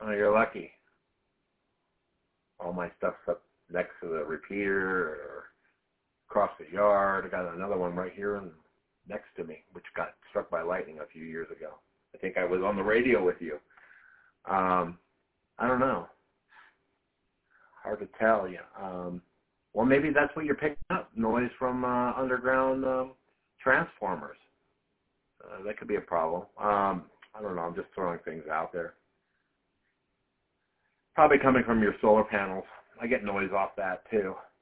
Oh, you're lucky. All my stuff's up next to the repeater or across the yard. I got another one right here next to me, which got struck by lightning a few years ago. I think I was on the radio with you. I don't know. Hard to tell you. Well, maybe that's what you're picking up, noise from underground transformers. That could be a problem. I don't know. I'm just throwing things out there. Probably coming from your solar panels. I get noise off that, too.